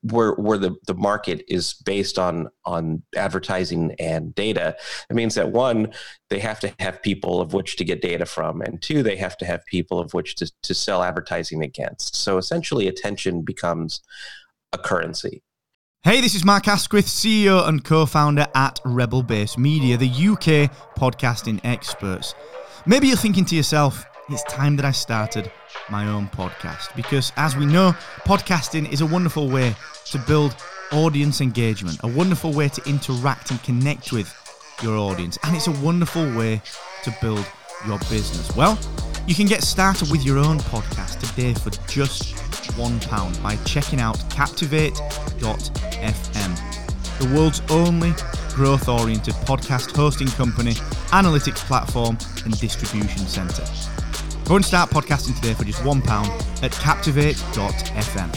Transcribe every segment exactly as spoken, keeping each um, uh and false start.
where where the, the market is based on on advertising and data, it means that one, they have to have people of which to get data from, and two, they have to have people of which to, to sell advertising against. So essentially, attention becomes a currency. Hey, this is Mark Asquith, C E O and co-founder at Rebel Base Media, the U K podcasting experts. Maybe you're thinking to yourself, it's time that I started my own podcast, because as we know, podcasting is a wonderful way to build audience engagement, a wonderful way to interact and connect with your audience, and it's a wonderful way to build your business. Well, you can get started with your own podcast today for just one pound by checking out Captivate dot f m, the world's only growth-oriented podcast hosting company, analytics platform, and distribution centre. Go and start podcasting today for just one pound at Captivate dot f m.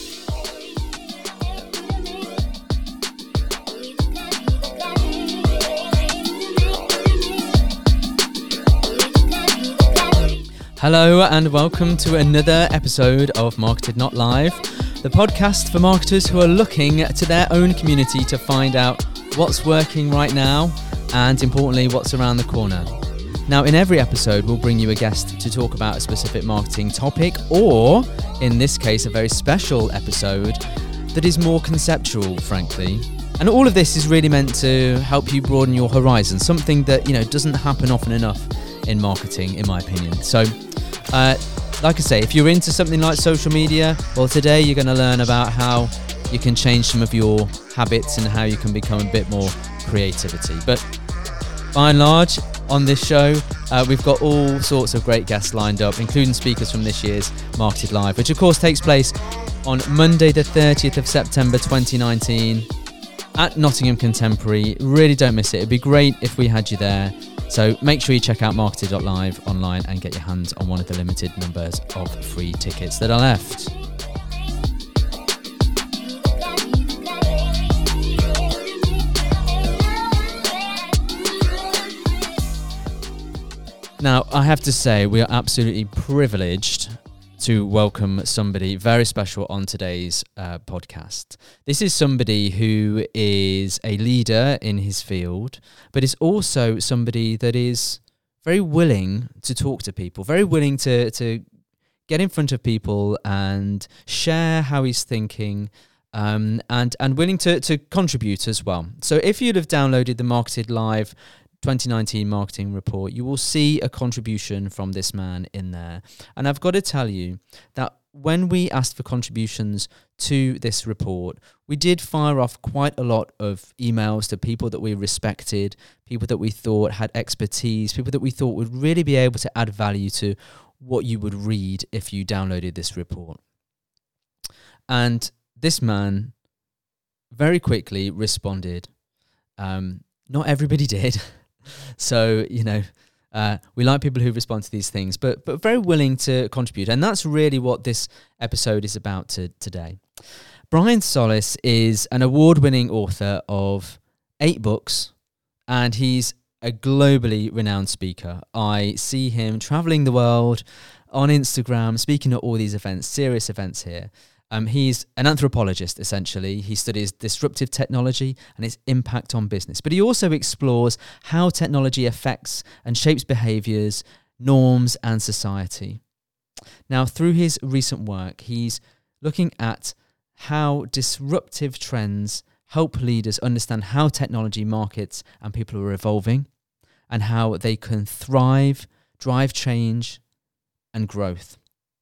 Hello and welcome to another episode of Marketed Not Live, the podcast for marketers who are looking to their own community to find out what's working right now and, importantly, what's around the corner. Now, in every episode, we'll bring you a guest to talk about a specific marketing topic, or, in this case, a very special episode that is more conceptual, frankly. And all of this is really meant to help you broaden your horizon, something that, you know, doesn't happen often enough in marketing, in my opinion. So, uh, like I say, if you're into something like social media, well, today you're going to learn about how you can change some of your habits and how you can become a bit more creativity. But by and large, on this show, uh, we've got all sorts of great guests lined up, including speakers from this year's Marketed Live, which of course takes place on Monday the thirtieth of September twenty nineteen at Nottingham Contemporary. Really don't miss it. It'd be great if we had you there. So make sure you check out Marketed dot live online and get your hands on one of the limited numbers of free tickets that are left. Now, I have to say, we are absolutely privileged to welcome somebody very special on today's uh, podcast. This is somebody who is a leader in his field, but is also somebody that is very willing to talk to people, very willing to, to get in front of people and share how he's thinking, um, and, and willing to, to contribute as well. So if you'd have downloaded the Marketed Live twenty nineteen marketing report, you will see a contribution from this man in there. And I've got to tell you that when we asked for contributions to this report, we did fire off quite a lot of emails to people that we respected, people that we thought had expertise, people that we thought would really be able to add value to what you would read if you downloaded this report. And this man very quickly responded. Um, not everybody did. So, you know, uh, we like people who respond to these things, but but very willing to contribute. And that's really what this episode is about to, today. Brian Solis is an award-winning author of eight books, and he's a globally renowned speaker. I see him traveling the world on Instagram, speaking at all these events, serious events here. Um, he's an anthropologist, essentially. He studies disruptive technology and its impact on business. But he also explores how technology affects and shapes behaviours, norms, and society. Now, through his recent work, he's looking at how disruptive trends help leaders understand how technology, markets, and people are evolving, and how they can thrive, drive change, and growth.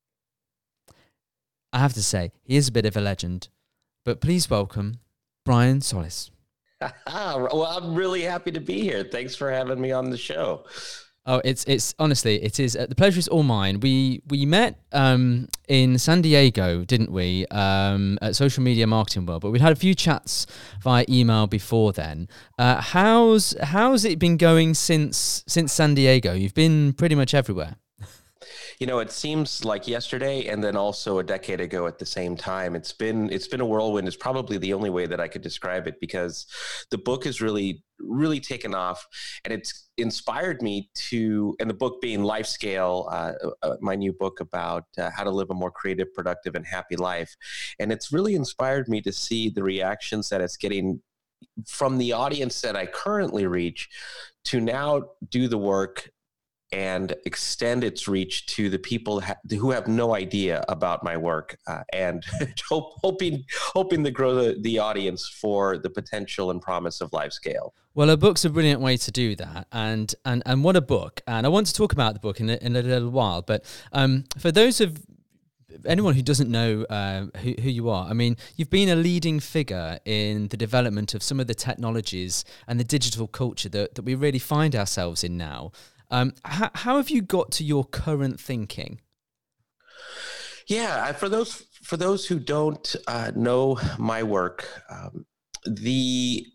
I have to say, he is a bit of a legend, but please welcome Brian Solis. Well, I'm really happy to be here. Thanks for having me on the show. Oh, it's it's honestly, it is. Uh, the pleasure is all mine. We we met um, in San Diego, didn't we? Um, at Social Media Marketing World, but we'd had a few chats via email before then. Uh, how's how's it been going since since San Diego? You've been pretty much everywhere. You know, it seems like yesterday and then also a decade ago at the same time. It's been it's been a whirlwind is probably the only way that I could describe it, because the book has really, really taken off, and it's inspired me to, and the book being Life Scale, uh, uh, my new book about uh, how to live a more creative, productive, and happy life. And it's really inspired me to see the reactions that it's getting from the audience that I currently reach, to now do the work and extend its reach to the people ha- who have no idea about my work, uh, and hope, hoping hoping to grow the, the audience for the potential and promise of Life Scale. Well, a book's a brilliant way to do that, and and and what a book! And I want to talk about the book in a, in a little while, but um, for those of anyone who doesn't know uh, who, who you are, I mean, you've been a leading figure in the development of some of the technologies and the digital culture that, that we really find ourselves in now. Um, how, how have you got to your current thinking? Yeah, for those for those who don't uh, know my work, um, the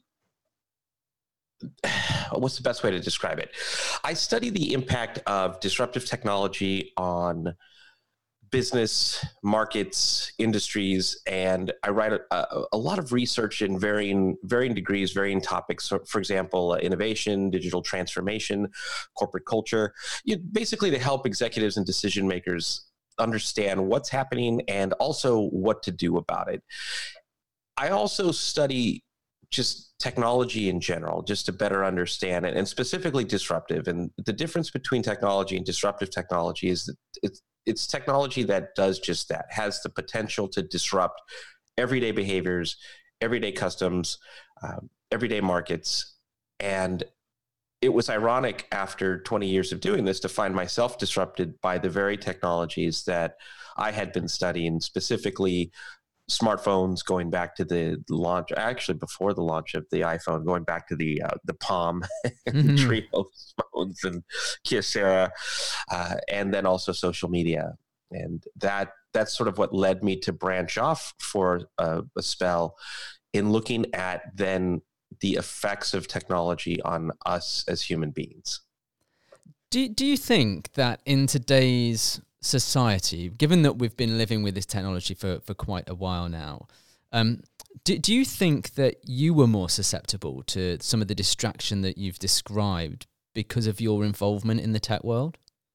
what's the best way to describe it? I study the impact of disruptive technology on business, markets, industries, and I write a, a lot of research in varying varying degrees, varying topics. So, for example, uh, innovation, digital transformation, corporate culture, you, basically to help executives and decision makers understand what's happening and also what to do about it. I also study just technology in general, just to better understand it, and specifically disruptive. And the difference between technology and disruptive technology is that it's It's technology that does just that, has the potential to disrupt everyday behaviors, everyday customs, um, everyday markets. And it was ironic after twenty years of doing this to find myself disrupted by the very technologies that I had been studying, specifically smartphones, going back to the launch, actually before the launch of the iPhone, going back to the uh, the Palm, mm-hmm. Trio phones and Kyocera, uh, and then also social media. And that that's sort of what led me to branch off for a, a spell in looking at then the effects of technology on us as human beings. Do, do you think that in today's society, given that we've been living with this technology for, for quite a while now, um, do, do you think that you were more susceptible to some of the distraction that you've described because of your involvement in the tech world?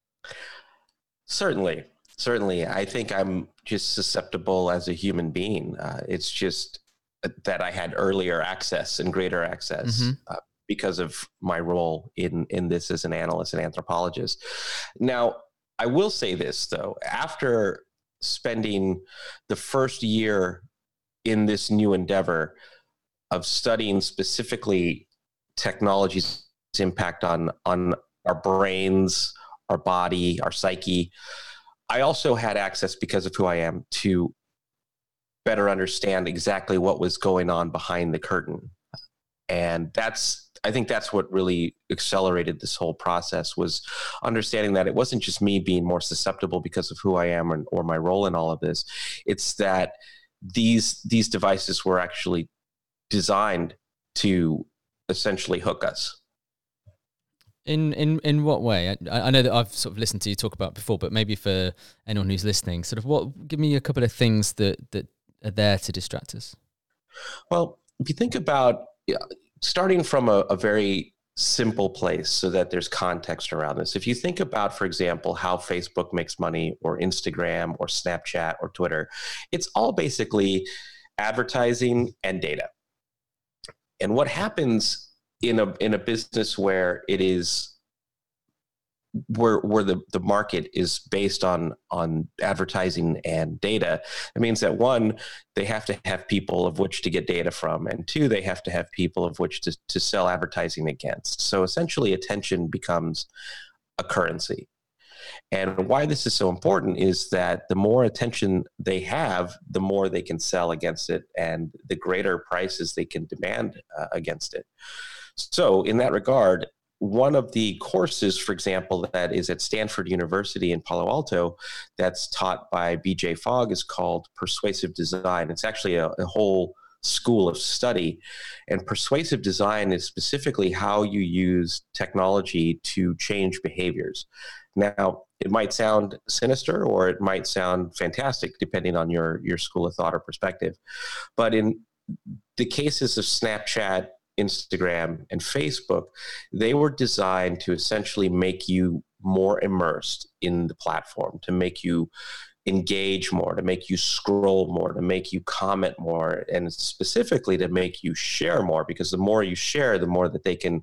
Certainly. Certainly. I think I'm just susceptible as a human being. Uh, it's just that I had earlier access and greater access mm-hmm. uh, because of my role in, in this as an analyst and anthropologist. Now, I will say this, though. After spending the first year in this new endeavor of studying specifically technology's impact on, on our brains, our body, our psyche, I also had access, because of who I am, to better understand exactly what was going on behind the curtain. And that's I think that's what really accelerated this whole process, was understanding that it wasn't just me being more susceptible because of who I am or, or my role in all of this. It's that these these devices were actually designed to essentially hook us. In in in what way? I, I know that I've sort of listened to you talk about it before, but maybe for anyone who's listening, sort of what, give me a couple of things that, that are there to distract us. Well, if you think about, yeah, starting from a, a very simple place so that there's context around this. If you think about, for example, how Facebook makes money, or Instagram or Snapchat or Twitter, it's all basically advertising and data. And what happens in a in a business where it is where where the, the market is based on on advertising and data, it means that one, they have to have people of which to get data from, and two, they have to have people of which to, to sell advertising against. So essentially, attention becomes a currency. And why this is so important is that the more attention they have, the more they can sell against it, and the greater prices they can demand uh, against it. So in that regard, one of the courses, for example, that is at Stanford University in Palo Alto that's taught by B J Fogg is called Persuasive Design. It's actually a, a whole school of study. And persuasive design is specifically how you use technology to change behaviors. Now, It might sound sinister or it might sound fantastic, depending on your, your school of thought or perspective. But in the cases of Snapchat, Instagram, and Facebook, they were designed to essentially make you more immersed in the platform, to make you engage more, to make you scroll more, to make you comment more, and specifically to make you share more, because the more you share, the more that they can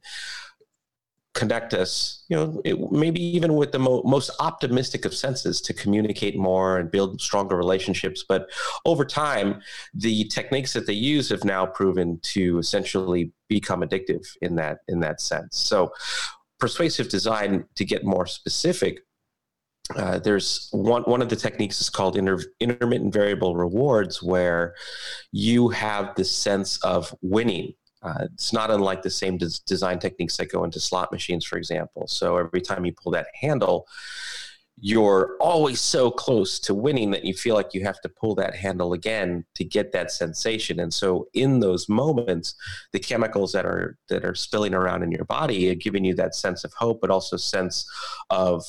connect us, you know, it, maybe even with the mo- most optimistic of senses, to communicate more and build stronger relationships. But over time, the techniques that they use have now proven to essentially become addictive in that, in that sense. So persuasive design, to get more specific, uh, there's one, one of the techniques is called inter- intermittent variable rewards, where you have the sense of winning. Uh, it's not unlike the same des- design techniques that go into slot machines, for example. So every time you pull that handle, you're always so close to winning that you feel like you have to pull that handle again to get that sensation. And so in those moments, the chemicals that are that are spilling around in your body are giving you that sense of hope, but also sense of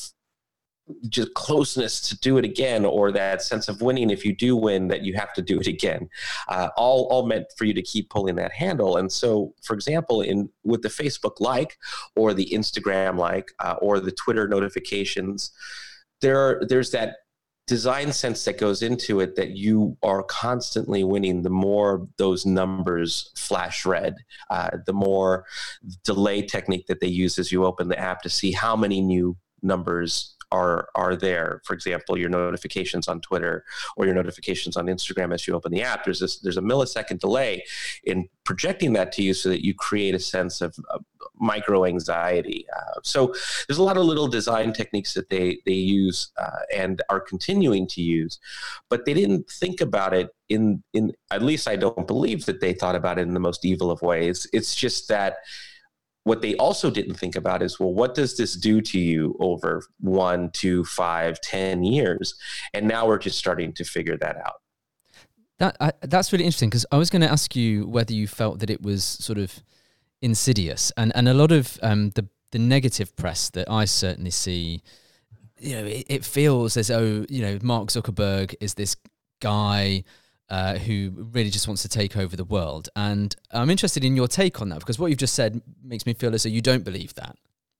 just closeness to do it again, or that sense of winning if you do win, that you have to do it again, uh, all all meant for you to keep pulling that handle. And so, for example, in with the Facebook like, or the Instagram like, uh, or the Twitter notifications, there are, there's that design sense that goes into it, that you are constantly winning. The more those numbers flash red, uh, the more delay technique that they use as you open the app to see how many new numbers are are there. For example, your notifications on Twitter or your notifications on Instagram as you open the app, there's this there's a millisecond delay in projecting that to you, so that you create a sense of uh, micro anxiety. Uh, so there's a lot of little design techniques that they they use uh, and are continuing to use, but they didn't think about it in in at least I don't believe that they thought about it in the most evil of ways. It's just that what they also didn't think about is, well, what does this do to you over one, two, five, ten years? And now we're just starting to figure that out. That I, that's really interesting, because I was going to ask you whether you felt that it was sort of insidious, and and a lot of um, the the negative press that I certainly see, you know, it, it feels as though, you know, Mark Zuckerberg is this guy Uh, who really just wants to take over the world. And I'm interested in your take on that, because what you've just said makes me feel as though you don't believe that.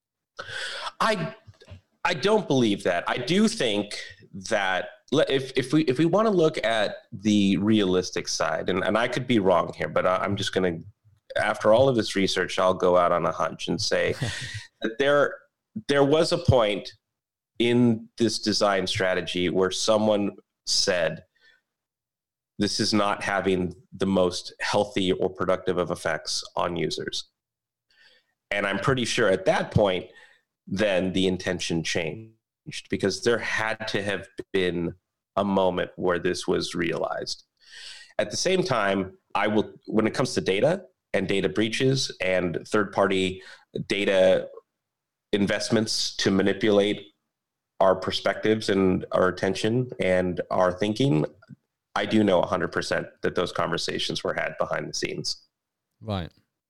I I don't believe that. I do think that if if we if we want to look at the realistic side, and, and I could be wrong here, but I'm just going to, after all of this research, I'll go out on a hunch and say that there there was a point in this design strategy where someone said, this is not having the most healthy or productive of effects on users. And I'm pretty sure at that point, then the intention changed, because there had to have been a moment where this was realized. At the same time, I will, when it comes to data and data breaches and third-party data investments to manipulate our perspectives and our attention and our thinking, I do know one hundred percent that those conversations were had behind the scenes. Right.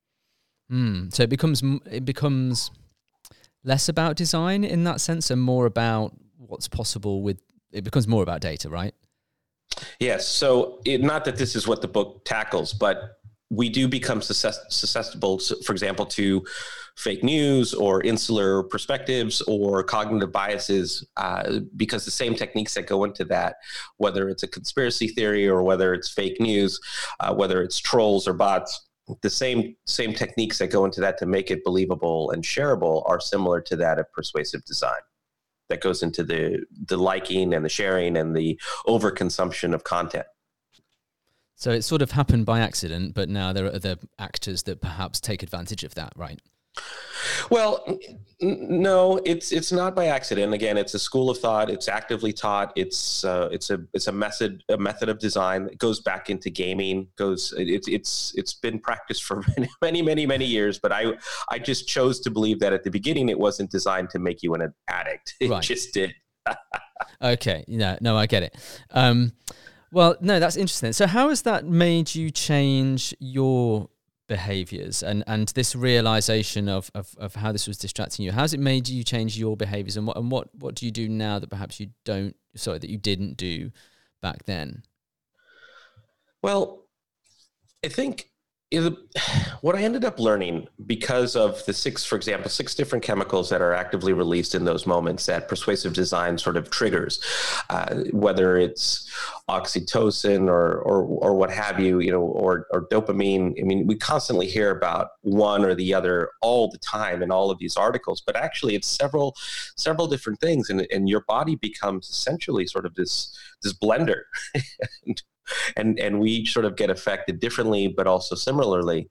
Mm. So it becomes it becomes less about design in that sense, and more about what's possible with. It becomes more about data, right? Yes. So it, not that this is what the book tackles, but we do become susceptible, for example, to fake news or insular perspectives or cognitive biases, uh, because the same techniques that go into that, whether it's a conspiracy theory or whether it's fake news, uh, whether it's trolls or bots, the same same techniques that go into that to make it believable and shareable are similar to that of persuasive design. That goes into the the liking and the sharing and the overconsumption of content. So it sort of happened by accident, but now there are other actors that perhaps take advantage of that, right? Well, n- no, it's it's not by accident. Again, it's a school of thought. It's actively taught. It's uh, it's a it's a method a method of design that goes back into gaming. Goes it's it's it's been practiced for many many many many years. But I I just chose to believe that at the beginning it wasn't designed to make you an addict. It right. just did. Okay, no, no, I get it. Um, well, no, that's interesting. So, how has that made you change your behaviors and and this realization of, of of how this was distracting you, how's it made you change your behaviors, and what and what what do you do now that perhaps you don't sorry that you didn't do back then? Well, I think what I ended up learning, because of the six, for example, six different chemicals that are actively released in those moments that persuasive design sort of triggers, uh, whether it's oxytocin or, or or what have you, you know, or or dopamine. I mean, we constantly hear about one or the other all the time in all of these articles, but actually it's several several different things, and, and your body becomes essentially sort of this this blender. and, And and we each sort of get affected differently, but also similarly.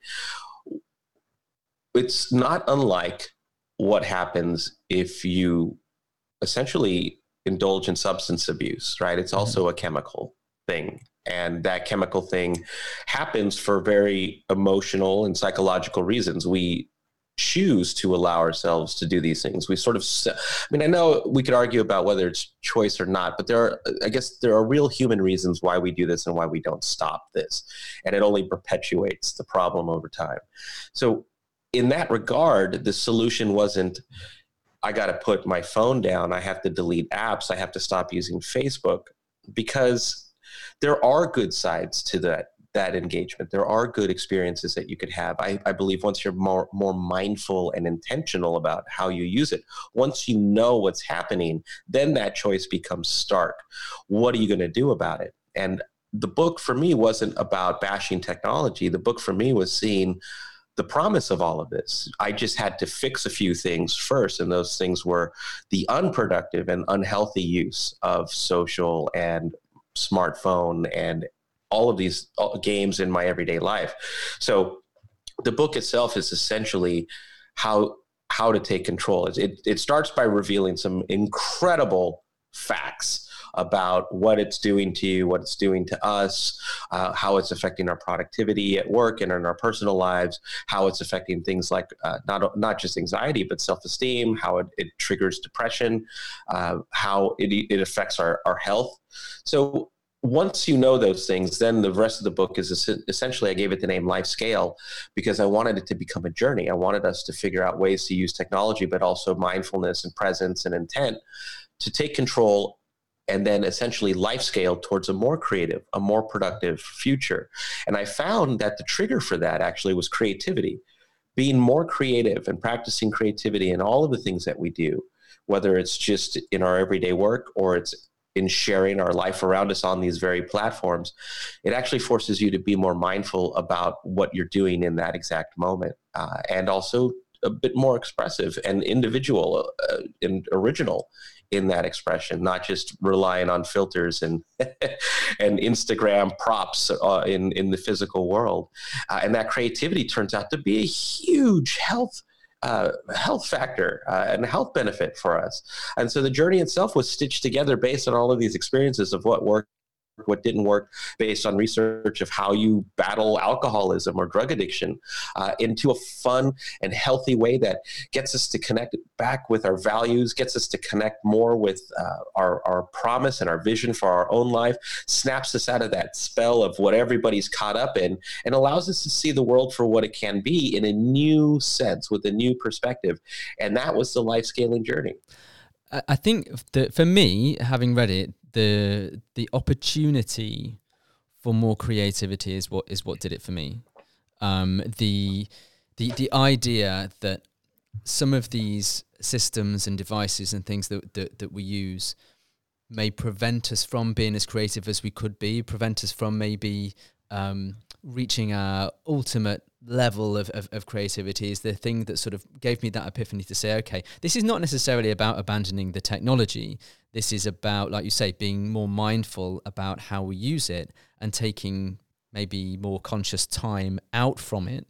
It's not unlike what happens if you essentially indulge in substance abuse, right? It's also a chemical thing. And that chemical thing happens for very emotional and psychological reasons. We choose to allow ourselves to do these things. We sort of, I mean, I know we could argue about whether it's choice or not, but there are, I guess there are real human reasons why we do this and why we don't stop this. And it only perpetuates the problem over time. So in that regard, the solution wasn't, I got to put my phone down, I have to delete apps, I have to stop using Facebook, because there are good sides to that that engagement. There are good experiences that you could have. I, I believe once you're more more mindful and intentional about how you use it, once you know what's happening, then that choice becomes stark. What are you going to do about it? And the book for me wasn't about bashing technology. The book for me was seeing the promise of all of this. I just had to fix a few things first, and those things were the unproductive and unhealthy use of social and smartphone and all of these games in my everyday life. So the book itself is essentially how how to take control. It, it starts by revealing some incredible facts about what it's doing to you, what it's doing to us, uh, how it's affecting our productivity at work and in our personal lives, how it's affecting things like uh, not not just anxiety, but self-esteem, how it, it triggers depression, uh, how it, it affects our, our health. So once you know those things, then the rest of the book is essentially, I gave it the name Life Scale because I wanted it to become a journey. I wanted us to figure out ways to use technology, but also mindfulness and presence and intent to take control and then essentially life scale towards a more creative, a more productive future. And I found that the trigger for that actually was creativity, being more creative and practicing creativity in all of the things that we do, whether it's just in our everyday work or it's in sharing our life around us on these very platforms. It actually forces you to be more mindful about what you're doing in that exact moment, uh, and also a bit more expressive and individual uh, and original in that expression, not just relying on filters and and Instagram props uh, in, in the physical world. Uh, and that creativity turns out to be a huge health Uh, health factor uh, and health benefit for us. And so the journey itself was stitched together based on all of these experiences of what worked, what didn't work, based on research of how you battle alcoholism or drug addiction, uh, into a fun and healthy way that gets us to connect back with our values, gets us to connect more with uh, our, our promise and our vision for our own life, snaps us out of that spell of what everybody's caught up in, and allows us to see the world for what it can be in a new sense, with a new perspective. And that was the life scaling journey. I think that for me, having read it, the the opportunity for more creativity is what is what did it for me. Um, the the the idea that some of these systems and devices and things that, that that we use may prevent us from being as creative as we could be, prevent us from maybe um, reaching our ultimate level of, of, of creativity, is the thing that sort of gave me that epiphany to say, okay, this is not necessarily about abandoning the technology. This is about, like you say, being more mindful about how we use it and taking maybe more conscious time out from it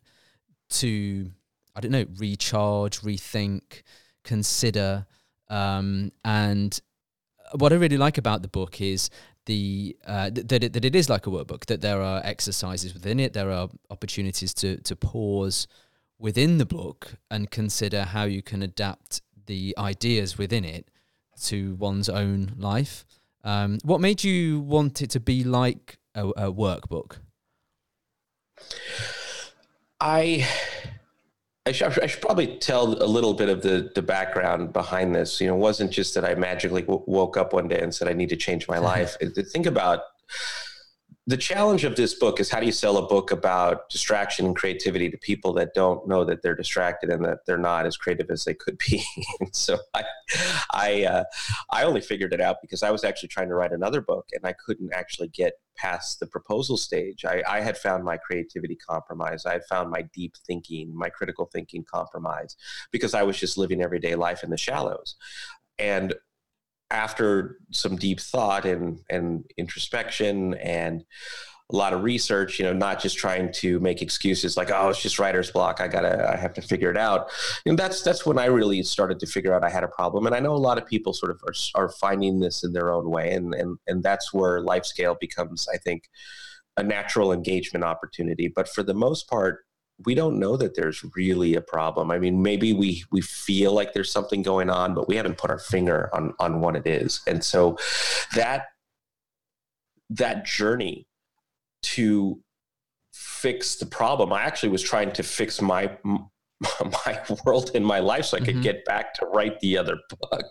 to, I don't know, recharge, rethink, consider. Um, and what I really like about the book is the uh, th- that, it, that it is like a workbook, that there are exercises within it, there are opportunities to, to pause within the book and consider how you can adapt the ideas within it to one's own life. Um, what made you want it to be like a, a workbook? I, I should, I should probably tell a little bit of the, the background behind this. You know, it wasn't just that I magically w- woke up one day and said, I need to change my life. Think about the challenge of this book is how do you sell a book about distraction and creativity to people that don't know that they're distracted and that they're not as creative as they could be. And so I, I, uh, I only figured it out because I was actually trying to write another book and I couldn't actually get past the proposal stage. I, I had found my creativity compromised. I had found my deep thinking, my critical thinking compromised because I was just living everyday life in the shallows. And after some deep thought and, and introspection and a lot of research, you know, not just trying to make excuses like, oh, it's just writer's block, I gotta, I have to figure it out. And that's, that's when I really started to figure out I had a problem. And I know a lot of people sort of are, are finding this in their own way. And, and, and that's where LifeScale becomes, I think, a natural engagement opportunity. But for the most part, we don't know that there's really a problem. I mean, maybe we we feel like there's something going on, but we haven't put our finger on on what it is. And so that that journey to fix the problem, I actually was trying to fix my my world in my life so I could mm-hmm. get back to write the other book.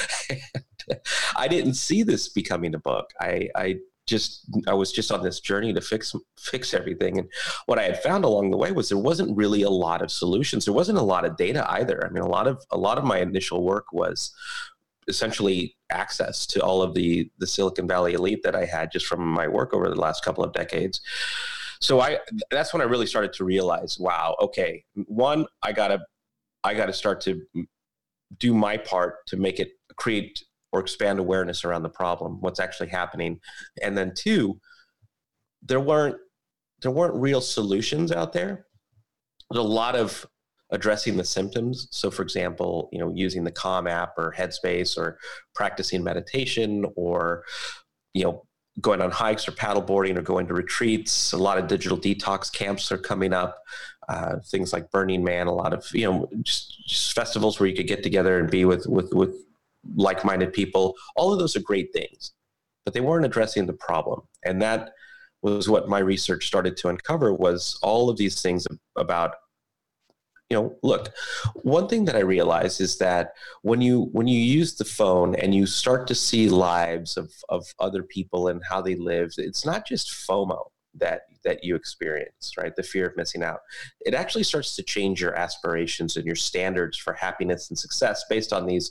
And I didn't see this becoming a book. I I just I was just on this journey to fix fix everything. And what I had found along the way was there wasn't really a lot of solutions. There wasn't a lot of data either. I mean, a lot of a lot of my initial work was essentially access to all of the the Silicon Valley elite that I had just from my work over the last couple of decades. So I that's when I really started to realize, wow, okay, one, I gotta I gotta start to do my part to make it create or expand awareness around the problem, what's actually happening. And then two, there weren't there weren't real solutions out there. There's a lot of addressing the symptoms. So for example, you know, using the Calm app or Headspace or practicing meditation or, you know, going on hikes or paddleboarding or going to retreats. A lot of digital detox camps are coming up. Uh, things like Burning Man, a lot of, you know, just, just festivals where you could get together and be with with with like-minded people. All of those are great things, but they weren't addressing the problem. And that was what my research started to uncover, was all of these things about, you know, look, one thing that I realized is that when you when you use the phone and you start to see lives of, of other people and how they live, it's not just FOMO that that you experience, right? The fear of missing out. It actually starts to change your aspirations and your standards for happiness and success based on these,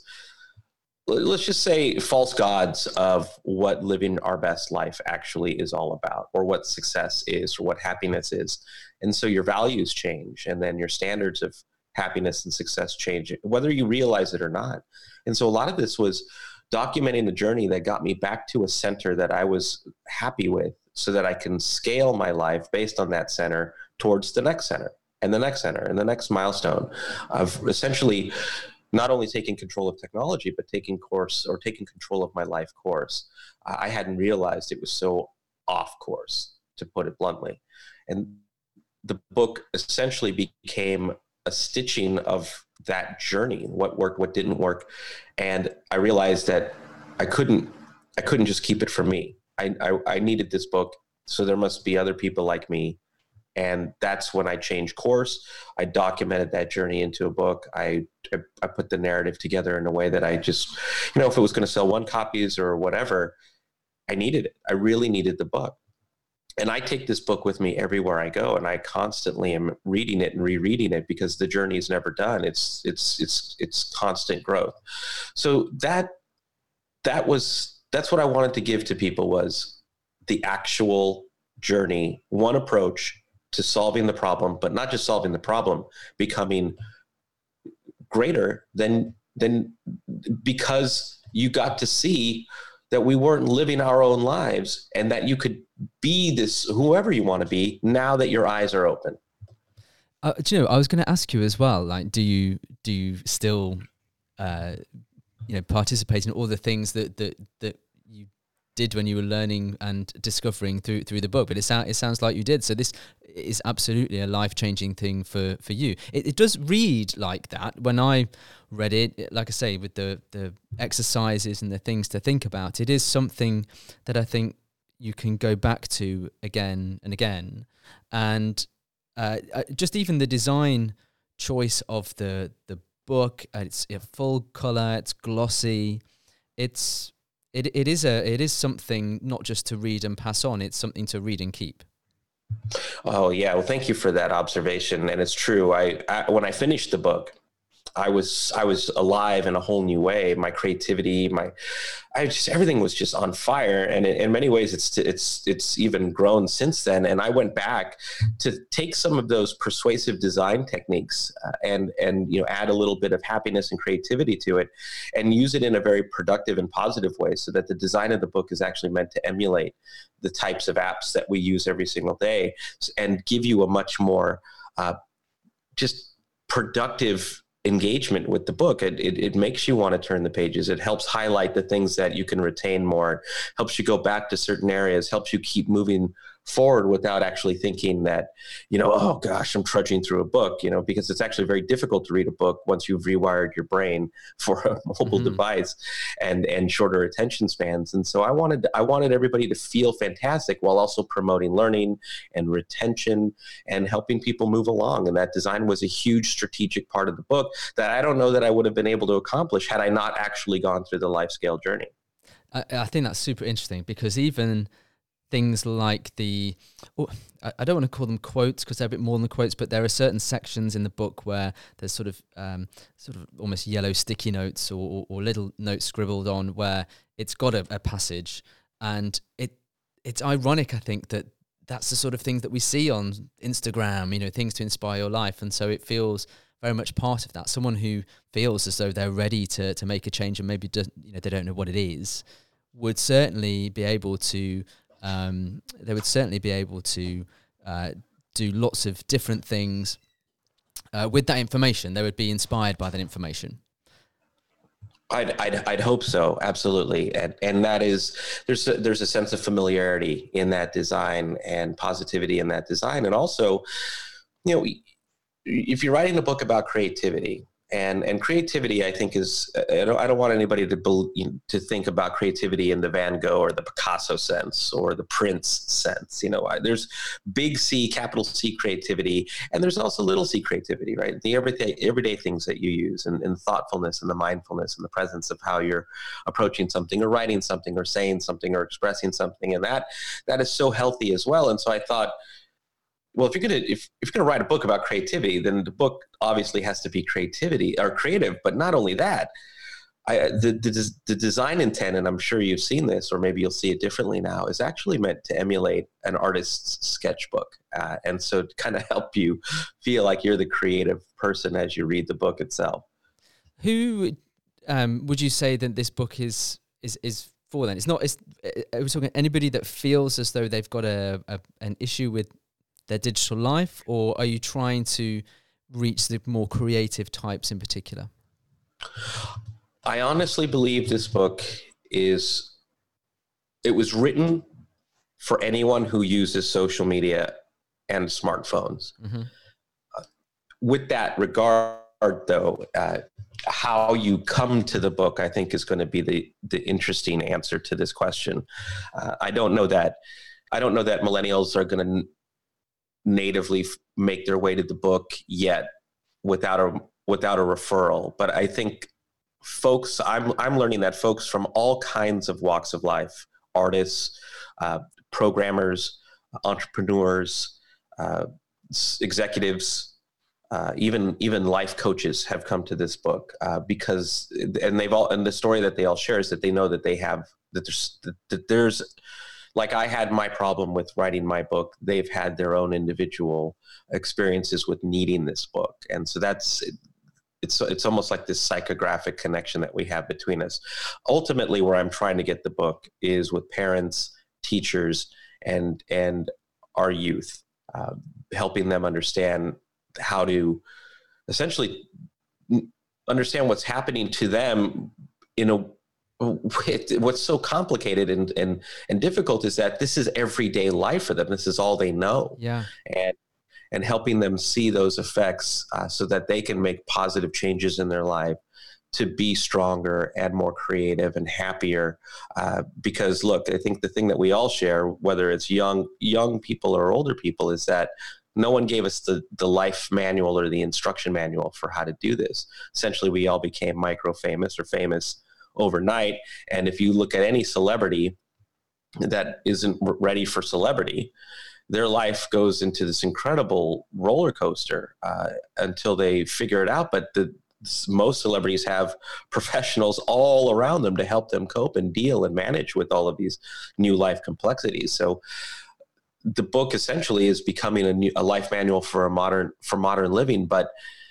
let's just say, false gods of what living our best life actually is all about, or what success is, or what happiness is. And so your values change, and then your standards of happiness and success change, whether you realize it or not. And so a lot of this was documenting the journey that got me back to a center that I was happy with, so that I can scale my life based on that center towards the next center, and the next center, and the next milestone of essentially not only taking control of technology, but taking course or taking control of my life course. I hadn't realized it was so off course, to put it bluntly. And the book essentially became a stitching of that journey, what worked, what didn't work. And I realized that I couldn't, I couldn't just keep it for me. I, I, I needed this book. So there must be other people like me. And that's when I changed course. I documented that journey into a book. I, I put the narrative together in a way that I just, you know, if it was going to sell one copies or whatever, I needed it. I really needed the book. And I take this book with me everywhere I go, and I constantly am reading it and rereading it because the journey is never done. It's, it's, it's, it's constant growth. So that, that was, that's what I wanted to give to people, was the actual journey, one approach to solving the problem, but not just solving the problem, becoming greater than, than because you got to see that we weren't living our own lives, and that you could be this, whoever you want to be, now that your eyes are open. Uh, do you know, I was going to ask you as well, like, do you, do you still, uh, you know, participate in all the things that, that, that you did when you were learning and discovering through through the book? But it sounds it sounds like you did. So this is absolutely a life changing thing for for you. It, it does read like that. When I read it, like I say, with the the exercises and the things to think about, it is something that I think you can go back to again and again. And uh, just even the design choice of the the book. Uh, it's a full color. It's glossy. It's it it is a it is something not just to read and pass on. It's something to read and keep. Oh yeah, well, thank you for that observation, and it's true. I, I when I finished the book, I was I was alive in a whole new way. My creativity, my I just everything was just on fire, and in, in many ways, it's it's it's even grown since then. And I went back to take some of those persuasive design techniques uh, and and you know add a little bit of happiness and creativity to it, and use it in a very productive and positive way, so that the design of the book is actually meant to emulate the types of apps that we use every single day, and give you a much more uh, just productive engagement with the book. It, it, it makes you want to turn the pages. It helps highlight the things that you can retain more, helps you go back to certain areas, helps you keep moving forward without actually thinking that, you know, oh gosh, I'm trudging through a book, you know, because it's actually very difficult to read a book once you've rewired your brain for a mobile mm-hmm. device and, and shorter attention spans. And so I wanted, I wanted everybody to feel fantastic while also promoting learning and retention and helping people move along. And that design was a huge strategic part of the book that I don't know that I would have been able to accomplish had I not actually gone through the life scale journey. I, I think that's super interesting, because even things like the, oh, I don't want to call them quotes because they're a bit more than quotes, but there are certain sections in the book where there's sort of um, sort of almost yellow sticky notes or, or, or little notes scribbled on where it's got a, a passage, and it it's ironic, I think, that that's the sort of things that we see on Instagram, you know, things to inspire your life, and so it feels very much part of that. Someone who feels as though they're ready to to make a change and maybe does, you know, they don't know what it is, would certainly be able to. Um, they would certainly be able to uh, do lots of different things uh, with that information. They would be inspired by that information. I'd, I'd, I'd hope so. Absolutely. And, and that is, there's a, there's a sense of familiarity in that design and positivity in that design. And also, you know, if you're writing a book about creativity, And and creativity, I think, is I don't I don't want anybody to be, you know, to think about creativity in the Van Gogh or the Picasso sense or the Prince sense. You know, I, there's big C, capital C creativity, and there's also little c creativity, right? The everyday everyday things that you use, and, and thoughtfulness and the mindfulness and the presence of how you're approaching something or writing something or saying something or expressing something, and that that is so healthy as well. And so I thought, well, if you're gonna if, if you're gonna write a book about creativity, then the book obviously has to be creativity or creative. But not only that, I, the, the the design intent, and I'm sure you've seen this, or maybe you'll see it differently now, is actually meant to emulate an artist's sketchbook, uh, and so to kind of help you feel like you're the creative person as you read the book itself. Who um, would you say that this book is is is for? Then it's not. It's, I was talking anybody that feels as though they've got a, a an issue with their digital life, or are you trying to reach the more creative types in particular? I honestly believe this book is, it was written for anyone who uses social media and smartphones. Mm-hmm. Uh, with that regard, though, uh, how you come to the book, I think, is going to be the, the interesting answer to this question. Uh, I don't know that, I don't know that millennials are going to natively f- make their way to the book yet without a without a referral. But I think folks, I'm I'm learning that folks from all kinds of walks of life, artists, uh, programmers, entrepreneurs, uh, executives, uh, even even life coaches have come to this book uh, because, and they've all, and the story that they all share is that they know that they have that there's that, that there's. Like I had my problem with writing my book, they've had their own individual experiences with needing this book. And so that's, it's it's almost like this psychographic connection that we have between us. Ultimately, where I'm trying to get the book is with parents, teachers, and, and our youth, uh, helping them understand how to essentially understand what's happening to them in a what's so complicated and, and, and difficult is that this is everyday life for them. This is all they know. Yeah. And, and helping them see those effects uh, so that they can make positive changes in their life to be stronger and more creative and happier. Uh, because look, I think the thing that we all share, whether it's young, young people or older people, is that no one gave us the, the life manual or the instruction manual for how to do this. Essentially, we all became micro famous or famous overnight. And if you look at any celebrity that isn't ready for celebrity, their life goes into this incredible roller coaster uh, until they figure it out. But the most celebrities have professionals all around them to help them cope and deal and manage with all of these new life complexities. So the book essentially is becoming a, new, a life manual for a modern, for modern living, but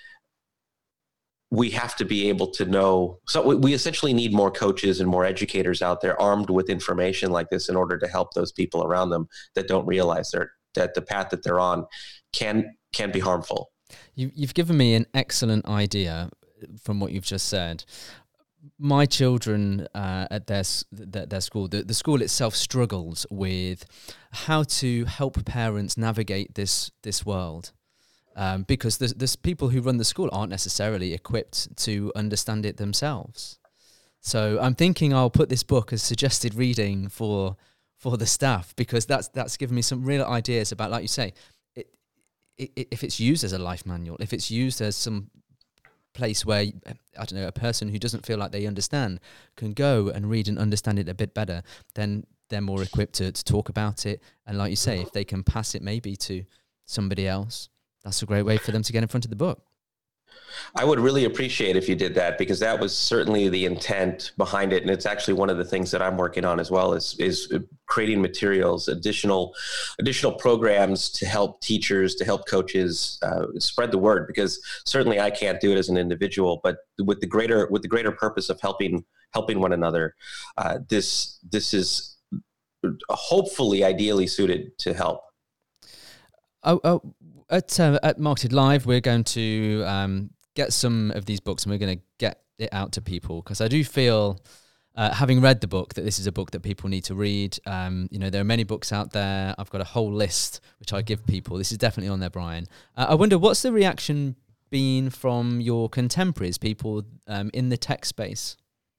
we have to be able to know. So we, we essentially need more coaches and more educators out there armed with information like this in order to help those people around them that don't realize they're, that the path that they're on can, can be harmful. You, you've given me an excellent idea from what you've just said. My children uh, at their, their their school, the, the school itself struggles with how to help parents navigate this this world, um, because there's, there's people who run the school aren't necessarily equipped to understand it themselves. So I'm thinking I'll put this book as suggested reading for for the staff, because that's that's given me some real ideas about, like you say, it, it, if it's used as a life manual, if it's used as some place where, I don't know, a person who doesn't feel like they understand can go and read and understand it a bit better, then they're more equipped to, to talk about it. And like you say, if they can pass it maybe to somebody else, that's a great way for them to get in front of the book. I would really appreciate if you did that, because that was certainly the intent behind it. And it's actually one of the things that I'm working on as well, is, is creating materials, additional, additional programs to help teachers, to help coaches uh, spread the word, because certainly I can't do it as an individual, but with the greater, with the greater purpose of helping, helping one another. Uh, this, this is hopefully ideally suited to help. Oh, oh at, uh, at Marketed Live, we're going to, um, get some of these books and we're going to get it out to people, because I do feel, uh, having read the book, that this is a book that people need to read. Um, you know, there are many books out there. I've got a whole list which I give people. This is definitely on there, Brian. Uh, I wonder, what's the reaction been from your contemporaries, people um, in the tech space?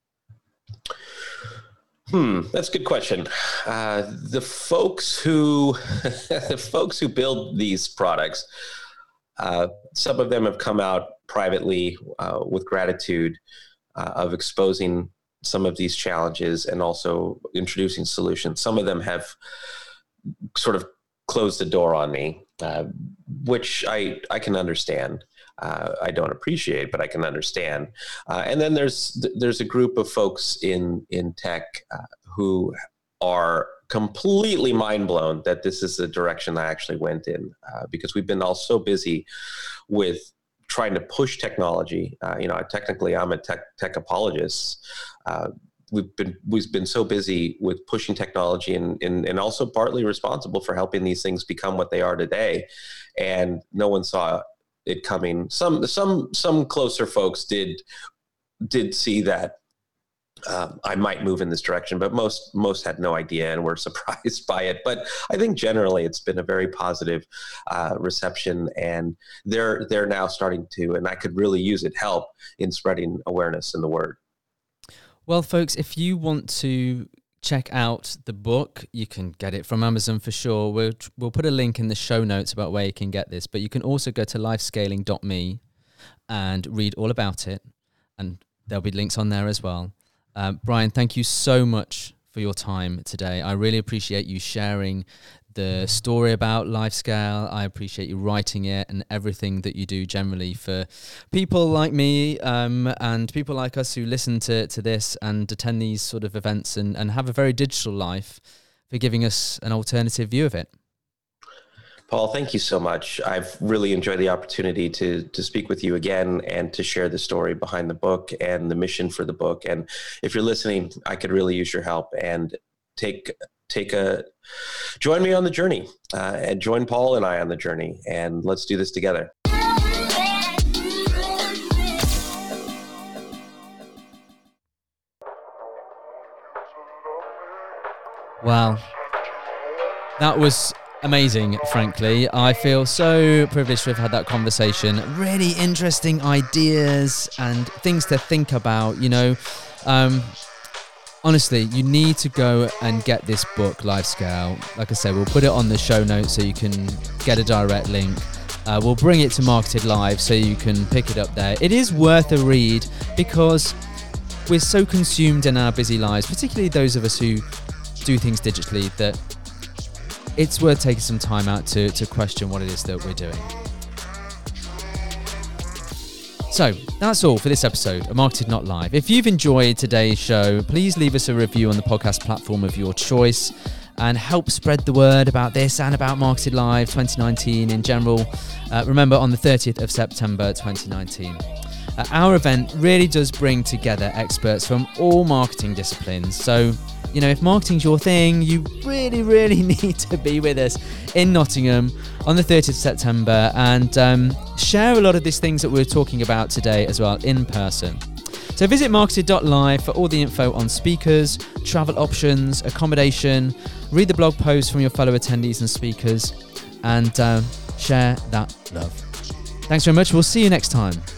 Hmm, that's a good question. Uh, the folks who, the folks who build these products, uh, some of them have come out privately uh, with gratitude uh, of exposing some of these challenges and also introducing solutions. Some of them have sort of closed the door on me, uh, which I, I can understand. Uh, I don't appreciate, but I can understand. Uh, and then there's there's a group of folks in in tech uh, who are completely mind blown that this is the direction I actually went in, uh, because we've been all so busy with trying to push technology. Uh, you know, technically I'm a tech tech apologist. Uh, we've been we've been so busy with pushing technology and, and and also partly responsible for helping these things become what they are today. And no one saw it coming. Some some some closer folks did did see that um, I might move in this direction, but most most had no idea and were surprised by it. But I think generally it's been a very positive uh, reception, and they're they're now starting to, and I could really use it, help in spreading awareness in the word. Well, folks, if you want to check out the book, you can get it from Amazon for sure. We'll, we'll put a link in the show notes about where you can get this, but you can also go to lifescaling dot me and read all about it, and there'll be links on there as well. Um, Brian, thank you so much for your time today. I really appreciate you sharing the story about LifeScale. I appreciate you writing it and everything that you do generally for people like me um, and people like us who listen to, to this and attend these sort of events and, and have a very digital life, for giving us an alternative view of it. Paul, thank you so much. I've really enjoyed the opportunity to to speak with you again and to share the story behind the book and the mission for the book. And if you're listening, I could really use your help, and take take a join me on the journey uh, and join Paul and I on the journey, and let's do this together. Wow. That was amazing, frankly. I feel so privileged to have had that conversation. Really interesting ideas and things to think about, you know. Um, honestly, you need to go and get this book, Live Scale. Like I said, we'll put it on the show notes so you can get a direct link. Uh, we'll bring it to Marketed Live so you can pick it up there. It is worth a read because we're so consumed in our busy lives, particularly those of us who do things digitally, that it's worth taking some time out to, to question what it is that we're doing. So that's all for this episode of Marketed Not Live. If you've enjoyed today's show, please leave us a review on the podcast platform of your choice and help spread the word about this and about Marketed Live twenty nineteen in general. Uh, remember, on the thirtieth of September twenty nineteen. Uh, our event really does bring together experts from all marketing disciplines. So, you know, if marketing's your thing, you really, really need to be with us in Nottingham on the thirtieth of September and um, share a lot of these things that we're talking about today as well in person. So visit marketed dot live for all the info on speakers, travel options, accommodation, read the blog posts from your fellow attendees and speakers, and uh, share that love. Thanks very much. We'll see you next time.